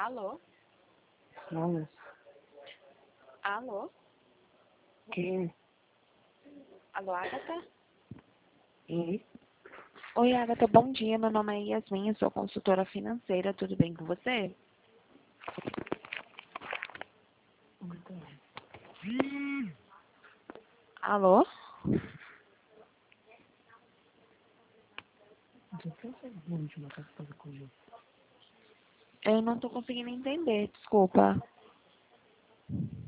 Alô? Não, Alô? quem? Alô, Agatha? E? Oi, Agatha, bom dia. Meu nome é Yasmin, eu sou consultora financeira. Tudo bem com você? Alô? Eu não tô conseguindo entender, desculpa.